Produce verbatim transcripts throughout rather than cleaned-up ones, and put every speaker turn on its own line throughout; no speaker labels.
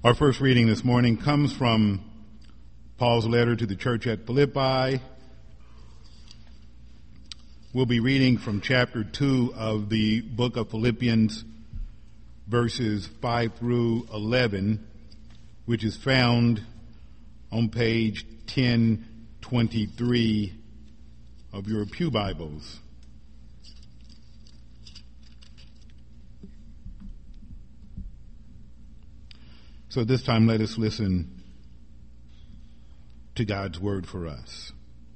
Our first reading this morning comes from Paul's letter to the church at Philippi. We'll be reading from chapter two of the book of Philippians, verses five through eleven, which is found on page ten twenty-three of your pew Bibles. So this time let us listen to God's word for us.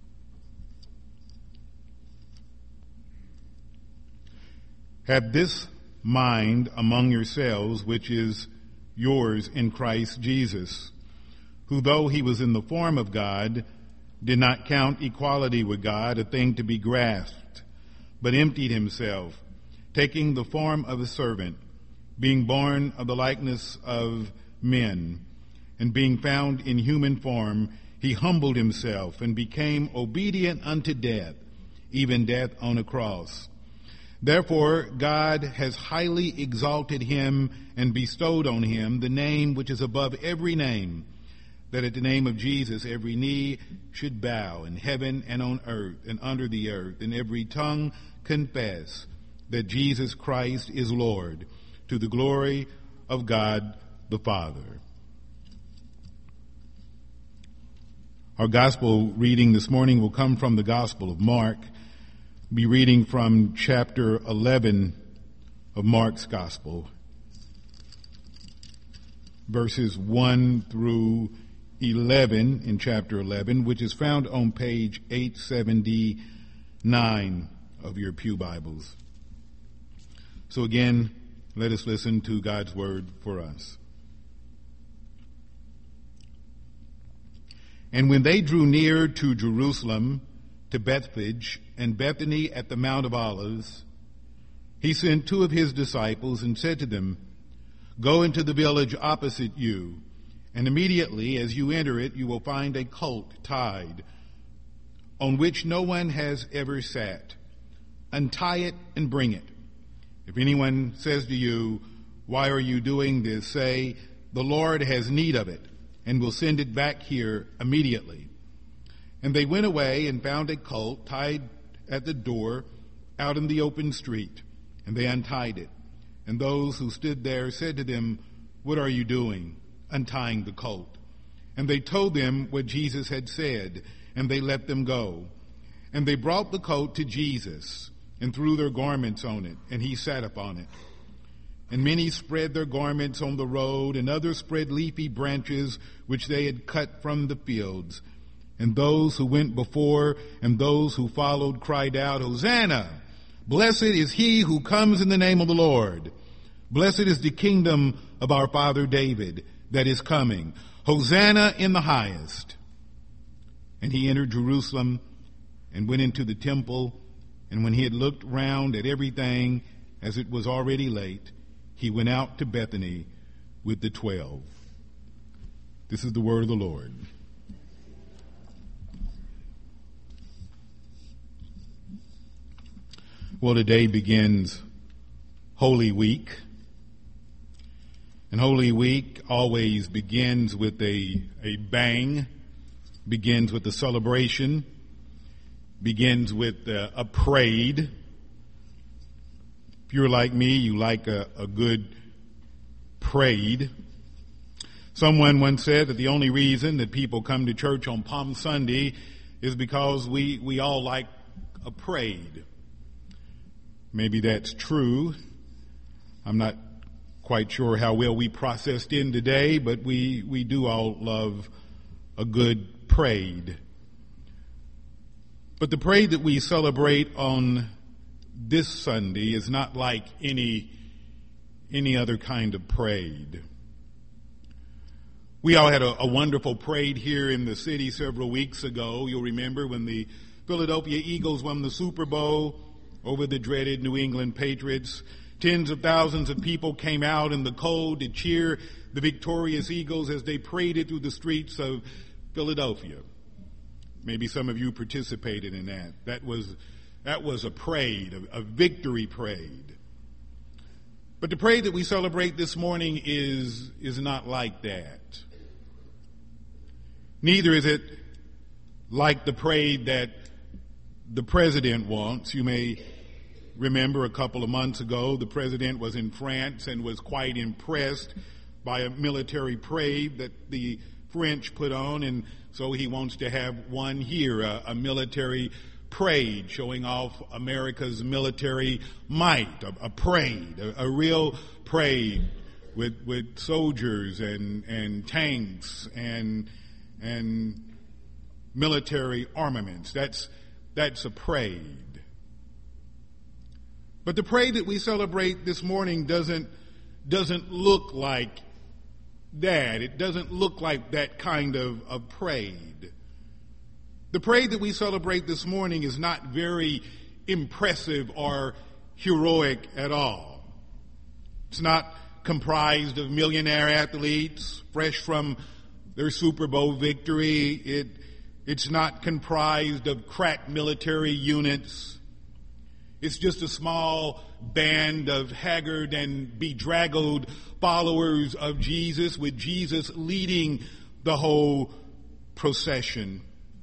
Have this mind among yourselves, which is yours in Christ Jesus, who though he was in the form of God, did not count equality with God a thing to be grasped, but emptied himself, taking the form of a servant, being born of the likeness of men, and being found in human form, he humbled himself and became obedient unto death, even death on a cross. Therefore God has highly exalted him and bestowed on him the name which is above every name, that at the name of Jesus every knee should bow in heaven and on earth and under the earth, and every tongue confess that Jesus Christ is Lord, to the glory of God the Father. Our gospel reading this morning will come from the Gospel of Mark. We'll be reading from chapter eleven of Mark's Gospel, verses one through eleven in chapter eleven, which is found on page eight seventy-nine of your pew Bibles. So again, let us listen to God's word for us. And when they drew near to Jerusalem, to Bethphage and Bethany at the Mount of Olives, he sent two of his disciples and said to them, "Go into the village opposite you, and immediately as you enter it, you will find a colt tied, on which no one has ever sat. Untie it and bring it. If anyone says to you, 'Why are you doing this?' say, 'The Lord has need of it, and will send it back here immediately.'" And they went away and found a colt tied at the door out in the open street, and they untied it. And those who stood there said to them, "What are you doing, untying the colt?" And they told them what Jesus had said, and they let them go. And they brought the colt to Jesus and threw their garments on it, and he sat upon it. And many spread their garments on the road, and others spread leafy branches which they had cut from the fields. And those who went before and those who followed cried out, "Hosanna! Blessed is he who comes in the name of the Lord. Blessed is the kingdom of our father David that is coming. Hosanna in the highest." And he entered Jerusalem and went into the temple. And when he had looked round at everything, as it was already late, he went out to Bethany with the twelve. This is the word of the Lord. Well, today begins Holy Week. And Holy Week always begins with a, a bang, begins with a celebration, begins with a, a parade. If you're like me, you like a, a good parade. Someone once said that the only reason that people come to church on Palm Sunday is because we, we all like a parade. Maybe that's true. I'm not quite sure how well we processed in today, but we, we do all love a good parade. But the parade that we celebrate on this Sunday is not like any, any other kind of parade. We all had a, a wonderful parade here in the city several weeks ago. You'll remember when the Philadelphia Eagles won the Super Bowl over the dreaded New England Patriots. Tens of thousands of people came out in the cold to cheer the victorious Eagles as they paraded through the streets of Philadelphia. Maybe some of you participated in that. That was, that was a parade, a, a victory parade. But the parade that we celebrate this morning is, is not like that. Neither is it like the parade that the president wants. You may remember a couple of months ago, the president was in France and was quite impressed by a military parade that the French put on, and so he wants to have one here, a, a military parade showing off America's military might, a, a parade, a, a real parade with with soldiers and, and tanks and and military armaments. That's that's a parade. But the parade that we celebrate this morning doesn't doesn't look like that. It doesn't look like that kind of, of parade. The parade that we celebrate this morning is not very impressive or heroic at all. It's not comprised of millionaire athletes fresh from their Super Bowl victory. It, it's not comprised of crack military units. It's just a small band of haggard and bedraggled followers of Jesus, with Jesus leading the whole procession.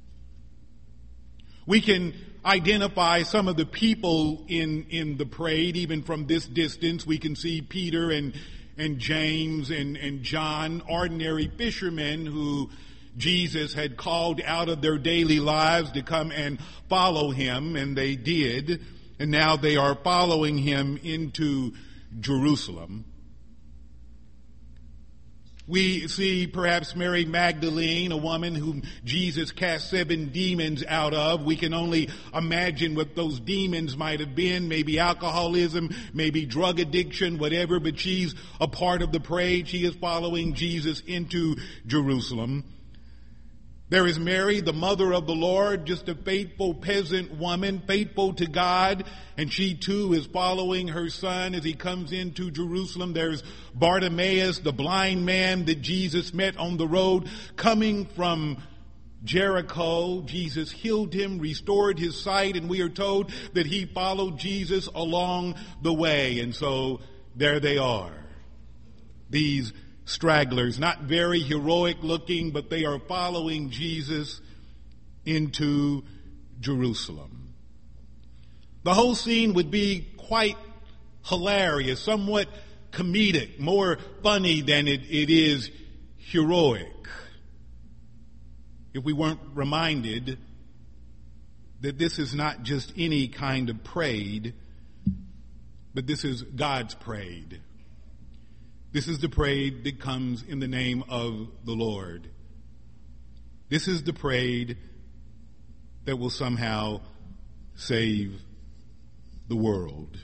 We can identify some of the people in, in the parade, even from this distance. We can see Peter and, and James and, and John, ordinary fishermen who Jesus had called out of their daily lives to come and follow him, and they did. And now they are following him into Jerusalem. We see perhaps Mary Magdalene, a woman whom Jesus cast seven demons out of. We can only imagine what those demons might have been. Maybe alcoholism, maybe drug addiction, whatever. But she's a part of the parade. She is following Jesus into Jerusalem. There is Mary, the mother of the Lord, just a faithful peasant woman, faithful to God, and she too is following her son as he comes into Jerusalem. There's Bartimaeus, the blind man that Jesus met on the road, coming from Jericho. Jesus healed him, restored his sight, and we are told that he followed Jesus along the way. And so there they are, these stragglers, not very heroic looking, but they are following Jesus into Jerusalem. The whole scene would be quite hilarious, somewhat comedic, more funny than it, it is heroic, if we weren't reminded that this is not just any kind of parade, but this is God's parade. This is the parade that comes in the name of the Lord. This is the parade that will somehow save the world.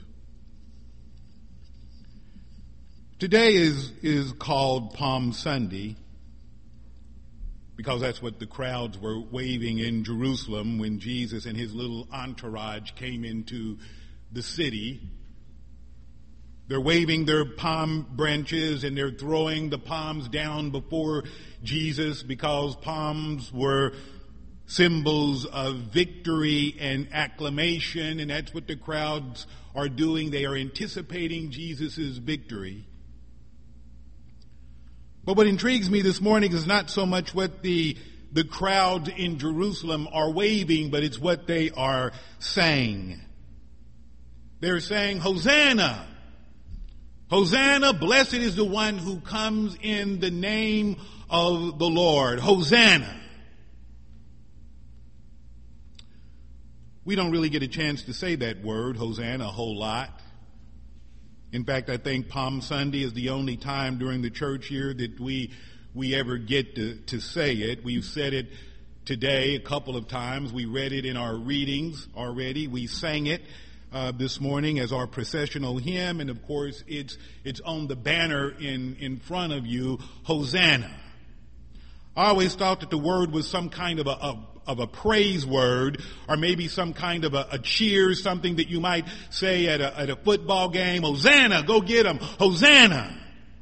Today is, is called Palm Sunday because that's what the crowds were waving in Jerusalem when Jesus and his little entourage came into the city. They're waving their palm branches and they're throwing the palms down before Jesus because palms were symbols of victory and acclamation, and that's what the crowds are doing. They are anticipating Jesus' victory. But what intrigues me this morning is not so much what the, the crowds in Jerusalem are waving, but it's what they are saying. They're saying, Hosanna! Hosanna, blessed is the one who comes in the name of the Lord. Hosanna. We don't really get a chance to say that word, Hosanna, a whole lot. In fact, I think Palm Sunday is the only time during the church year that we we ever get to, to say it. We've said it today a couple of times. We read it in our readings already. We sang it Uh, this morning as our processional hymn, and of course it's it's on the banner in, in front of you, Hosanna. I always thought that the word was some kind of a, a of a praise word, or maybe some kind of a, a cheer, something that you might say at a, at a football game, Hosanna, go get 'em, Hosanna.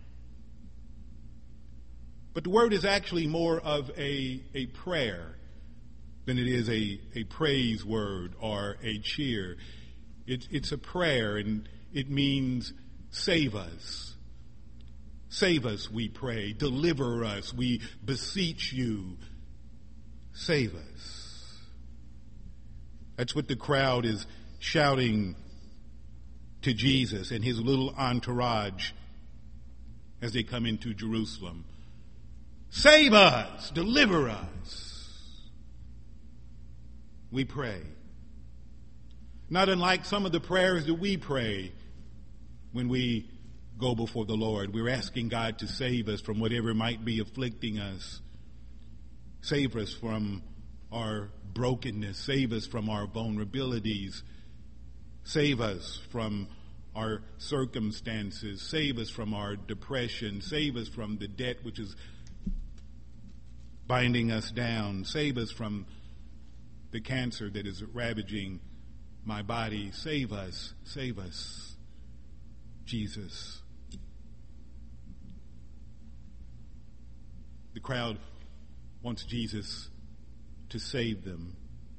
But the word is actually more of a, a prayer than it is a, a praise word or a cheer. It's, it's a prayer, and it means Save us. Save us, we pray. Deliver us, we beseech you. Save us. That's what the crowd is shouting to Jesus and his little entourage as they come into Jerusalem. Save us, deliver us, we pray. Not unlike some of the prayers that we pray when we go before the Lord. We're asking God to save us from whatever might be afflicting us. Save us from our brokenness. Save us from our vulnerabilities. Save us from our circumstances. Save us from our depression. Save us from the debt which is binding us down. Save us from the cancer that is ravaging my body. Save us. Save us, Jesus. The crowd wants Jesus to save them.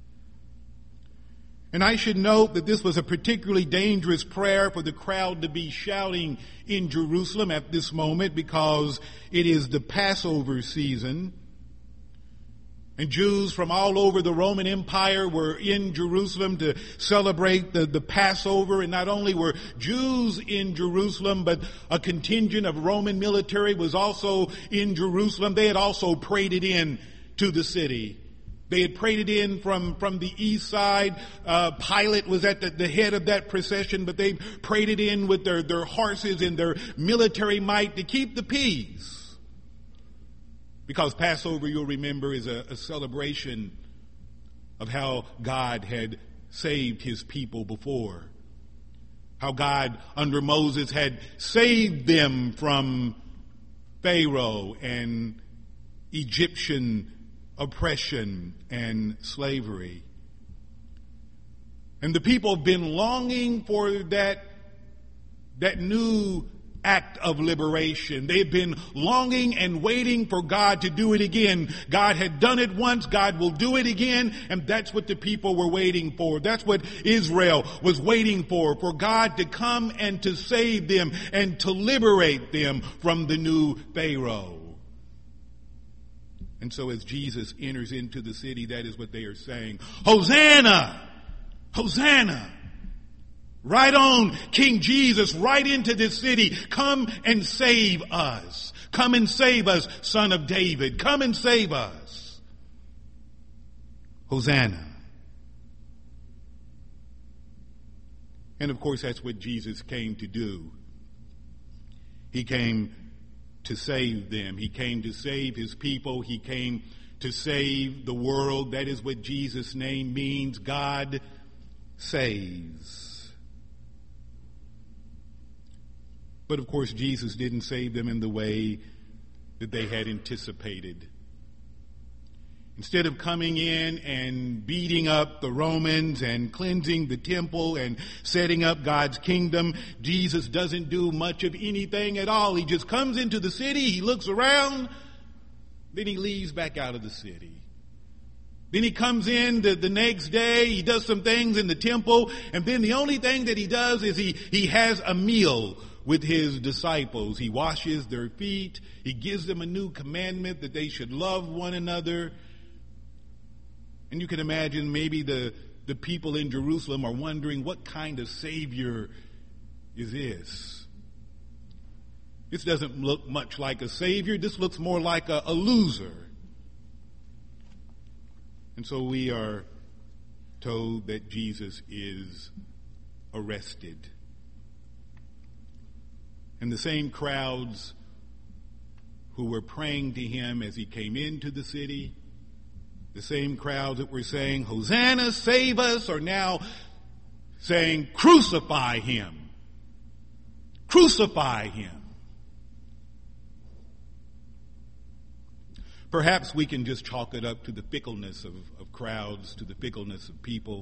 And I should note that this was a particularly dangerous prayer for the crowd to be shouting in Jerusalem at this moment, because it is the Passover season. And Jews from all over the Roman Empire were in Jerusalem to celebrate the, the Passover. And not only were Jews in Jerusalem, but a contingent of Roman military was also in Jerusalem. They had also paraded in to the city. They had paraded in from, from the east side. Uh, Pilate was at the, the head of that procession, but they paraded in with their, their horses and their military might to keep the peace. Because Passover, you'll remember, is a, a celebration of how God had saved his people before. How God, under Moses, had saved them from Pharaoh and Egyptian oppression and slavery. And the people have been longing for that, that new act of liberation. They've been longing and waiting for God to do it again. God had done it once, God will do it again, and that's what the people were waiting for. That's what Israel was waiting for, for God to come and to save them and to liberate them from the new Pharaoh. And so as Jesus enters into the city, that is what they are saying. Hosanna! Hosanna! Right on, King Jesus, right into this city. Come and save us. Come and save us, Son of David. Come and save us. Hosanna. And of course, that's what Jesus came to do. He came to save them. He came to save his people. He came to save the world. That is what Jesus' name means. God saves. But of course, Jesus didn't save them in the way that they had anticipated. Instead of coming in and beating up the Romans and cleansing the temple and setting up God's kingdom, Jesus doesn't do much of anything at all. He just comes into the city, he looks around, then he leaves back out of the city. Then he comes in the, the next day, he does some things in the temple, and then the only thing that he does is he, he has a meal with his disciples. He washes their feet. He gives them a new commandment that they should love one another. And you can imagine maybe the, the people in Jerusalem are wondering, what kind of Savior is this? This doesn't look much like a Savior. This looks more like a, a loser. And so we are told that Jesus is arrested. And the same crowds who were praying to him as he came into the city, the same crowds that were saying, Hosanna, save us, are now saying, crucify him. Crucify him. Perhaps we can just chalk it up to the fickleness of, of crowds, to the fickleness of people.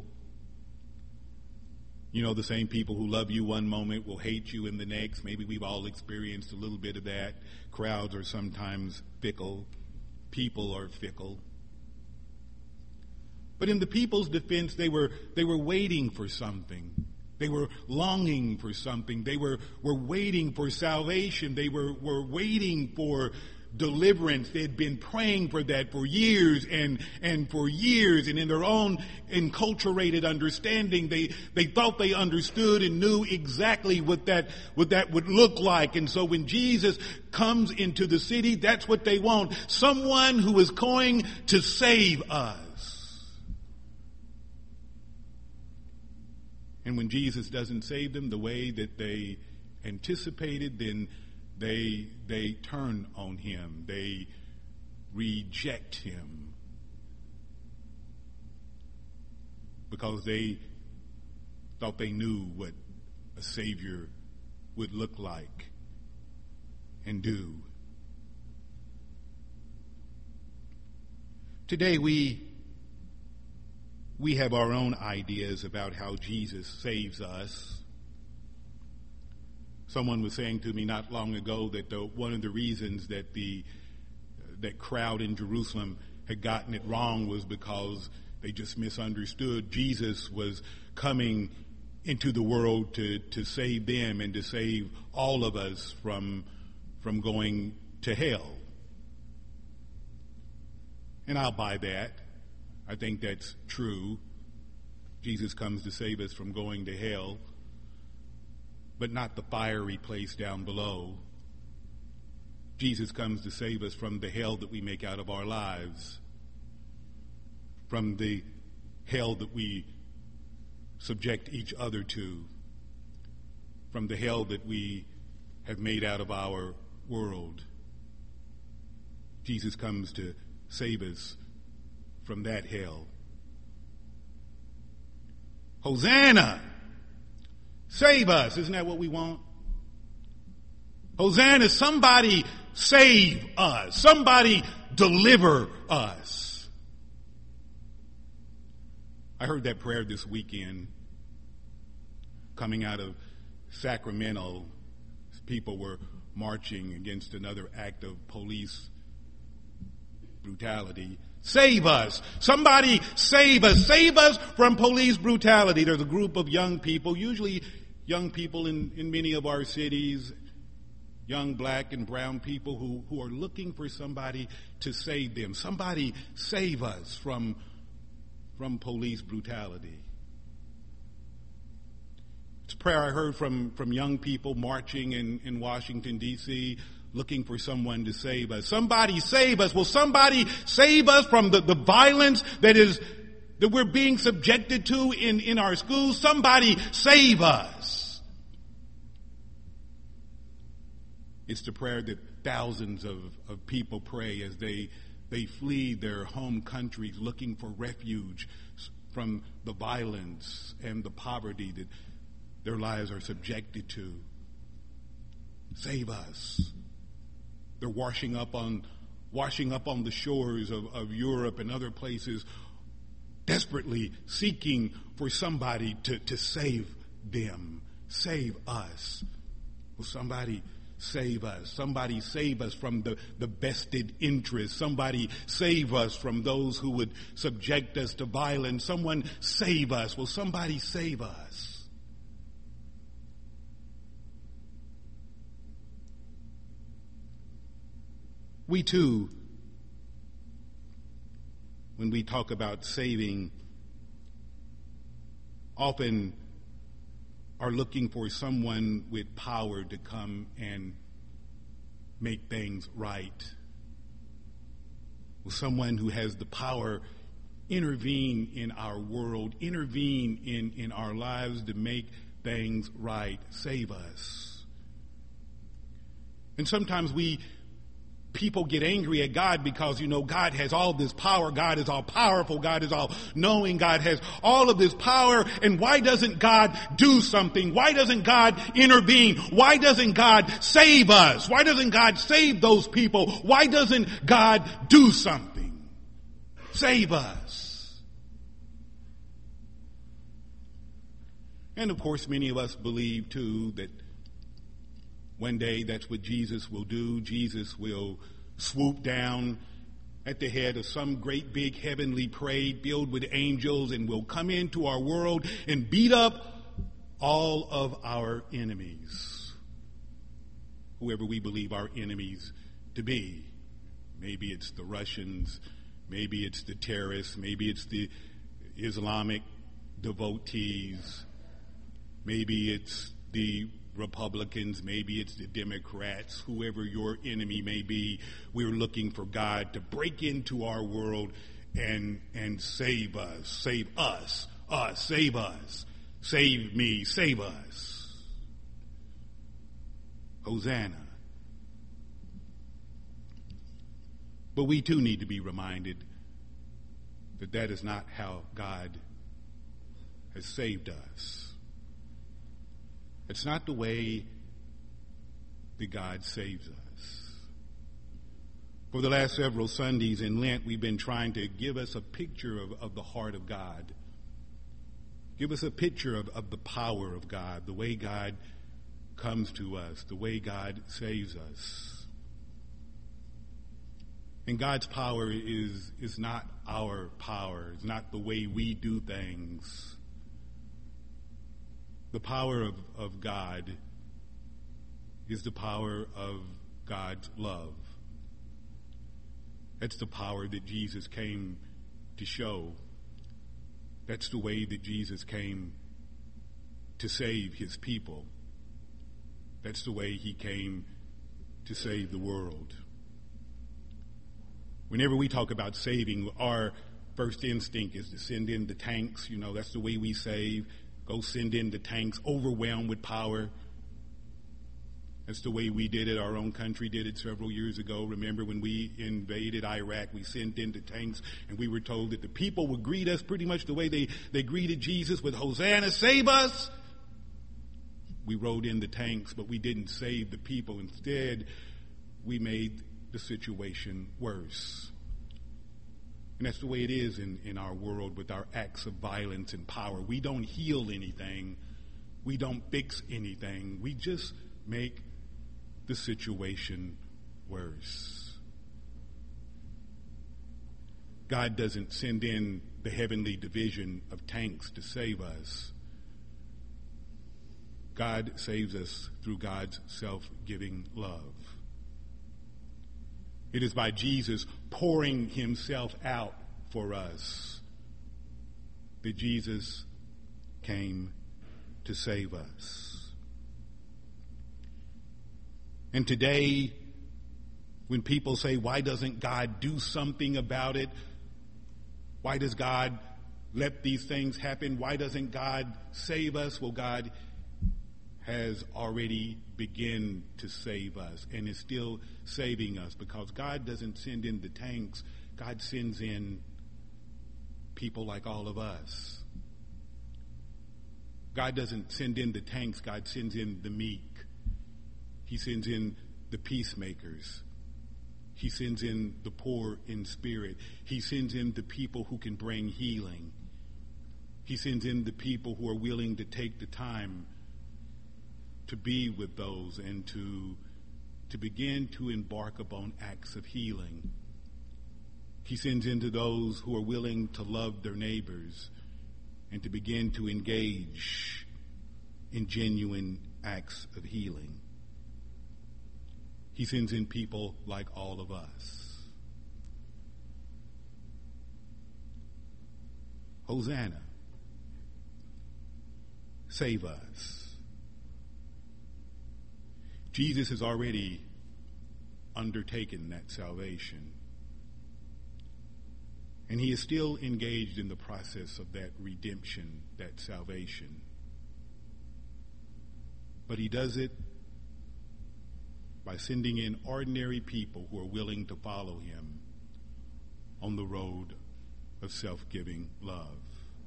You know, the same people who love you one moment will hate you in the next. Maybe we've all experienced a little bit of that. Crowds are sometimes fickle. People are fickle. But in the people's defense, they were they were waiting for something. They were longing for something. They were, were waiting for salvation. They were, were waiting for deliverance. They had been praying for that for years and, and for years. And in their own enculturated understanding, they, they thought they understood and knew exactly what that, what that would look like. And so when Jesus comes into the city, that's what they want. Someone who is going to save us. And when Jesus doesn't save them the way that they anticipated, then they they turn on him. They reject him because they thought they knew what a Savior would look like and do. Today we We have our own ideas about how Jesus saves us. Someone was saying to me not long ago that the, one of the reasons that the that crowd in Jerusalem had gotten it wrong was because they just misunderstood Jesus was coming into the world to, to save them and to save all of us from, from going to hell. And I'll buy that. I think that's true. Jesus comes to save us from going to hell, but not the fiery place down below. Jesus comes to save us from the hell that we make out of our lives, from the hell that we subject each other to, from the hell that we have made out of our world. Jesus comes to save us from that hell. Hosanna! Save us. Isn't that what we want? Hosanna, somebody save us. Somebody deliver us. I heard that prayer this weekend coming out of Sacramento. People were marching against another act of police brutality. Save us. Somebody save us. Save us from police brutality. There's a group of young people, usually young people in, in many of our cities, young black and brown people who, who are looking for somebody to save them. Somebody save us from, from police brutality. It's a prayer I heard from, from young people marching in, in Washington, D C, looking for someone to save us. Somebody save us. Will somebody save us from the, the violence that is that we're being subjected to in, in our schools? Somebody save us. It's the prayer that thousands of, of people pray as they they flee their home countries looking for refuge from the violence and the poverty that their lives are subjected to. Save us. They're washing up on washing up on the shores of, of Europe and other places, desperately seeking for somebody to, to save them. Save us. Will somebody save us? Somebody save us from the, the vested interests. Somebody save us from those who would subject us to violence. Someone save us. Will somebody save us? We too, when we talk about saving, often are looking for someone with power to come and make things right. Will someone who has the power intervene in our world, intervene in, in our lives to make things right, save us. And sometimes we People get angry at God because, you know, God has all this power. God is all powerful. God is all knowing. God has all of this power. And why doesn't God do something? Why doesn't God intervene? Why doesn't God save us? Why doesn't God save those people? Why doesn't God do something? Save us. And of course, many of us believe too that one day that's what Jesus will do. Jesus will swoop down at the head of some great big heavenly parade filled with angels and will come into our world and beat up all of our enemies, whoever we believe our enemies to be. Maybe it's the Russians, maybe it's the terrorists, maybe it's the Islamic devotees, maybe it's the Republicans, maybe it's the Democrats, whoever your enemy may be. We're looking for God to break into our world and and save us, save us, us, save us, save me, save us. Hosanna. But we too need to be reminded that that is not how God has saved us. It's not the way that God saves us. For the last several Sundays in Lent, we've been trying to give us a picture of, of the heart of God. Give us a picture of, of the power of God, the way God comes to us, the way God saves us. And God's power is, is not our power. It's not the way we do things. The power of, of God is the power of God's love. That's the power that Jesus came to show. That's the way that Jesus came to save his people. That's the way he came to save the world. Whenever we talk about saving, our first instinct is to send in the tanks. You know, that's the way we save. Go send in the tanks, overwhelmed with power. That's the way we did it. Our own country did it several years ago. Remember when we invaded Iraq, we sent in the tanks, and we were told that the people would greet us pretty much the way they, they greeted Jesus with, Hosanna, save us. We rode in the tanks, but we didn't save the people. Instead, we made the situation worse. And that's the way it is in, in our world with our acts of violence and power. We don't heal anything. We don't fix anything. We just make the situation worse. God doesn't send in the heavenly division of tanks to save us. God saves us through God's self-giving love. It is by Jesus pouring himself out for us that Jesus came to save us. And today, when people say, why doesn't God do something about it? Why does God let these things happen? Why doesn't God save us? Well, God has already begun to save us and is still saving us, because God doesn't send in the tanks. God sends in people like all of us. God doesn't send in the tanks. God sends in the meek. He sends in the peacemakers. He sends in the poor in spirit. He sends in the people who can bring healing. He sends in the people who are willing to take the time to be with those and to, to begin to embark upon acts of healing. He sends into those who are willing to love their neighbors and to begin to engage in genuine acts of healing. He sends in people like all of us. Hosanna. Save us. Jesus has already undertaken that salvation. And he is still engaged in the process of that redemption, that salvation. But he does it by sending in ordinary people who are willing to follow him on the road of self-giving love.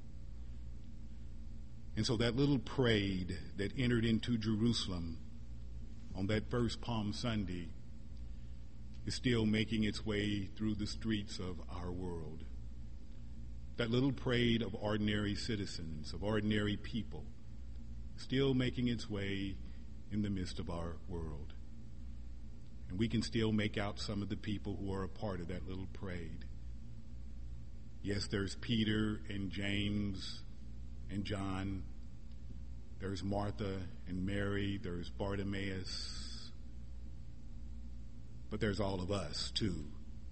And so that little parade that entered into Jerusalem on that first Palm Sunday is still making its way through the streets of our world. That little parade of ordinary citizens, of ordinary people, still making its way in the midst of our world. And we can still make out some of the people who are a part of that little parade. Yes, there's Peter and James and John. There's Martha and Mary, there's Bartimaeus, but there's all of us too.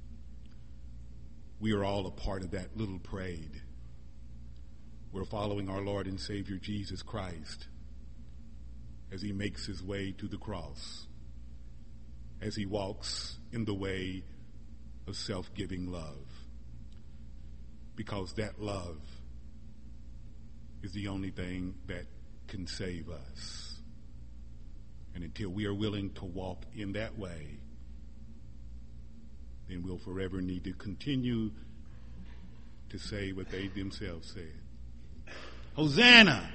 We are all a part of that little parade. We're following our Lord and Savior Jesus Christ as he makes his way to the cross, as he walks in the way of self-giving love, because that love is the only thing that can save us. And until we are willing to walk in that way, then we'll forever need to continue to say what they themselves said. Hosanna!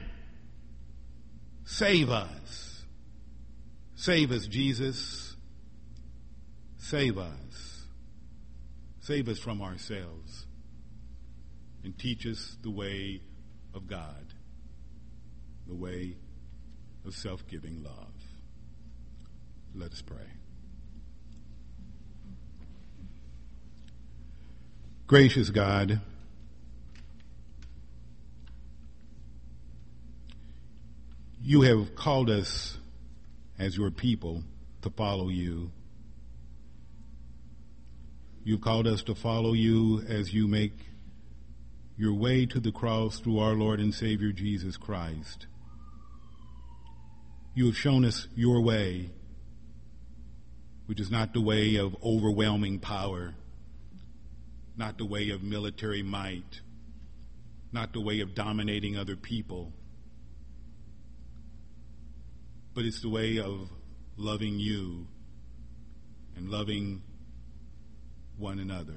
Save us. Save us, Jesus. Save us. Save us from ourselves. And teach us the way of God, the way of self-giving love. Let us pray. Gracious God, you have called us as your people to follow you. You've called us to follow you as you make your way to the cross through our Lord and Savior Jesus Christ. You have shown us your way, which is not the way of overwhelming power, not the way of military might, not the way of dominating other people, but it's the way of loving you and loving one another.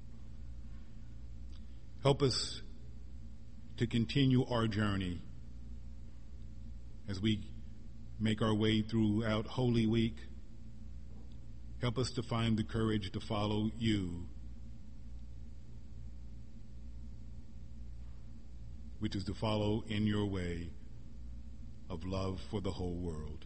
Help us to continue our journey as we make our way throughout Holy Week. Help us to find the courage to follow you, which is to follow in your way of love for the whole world.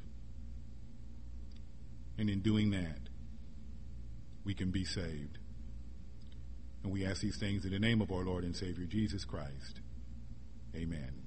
And in doing that, we can be saved. And we ask these things in the name of our Lord and Savior, Jesus Christ. Amen.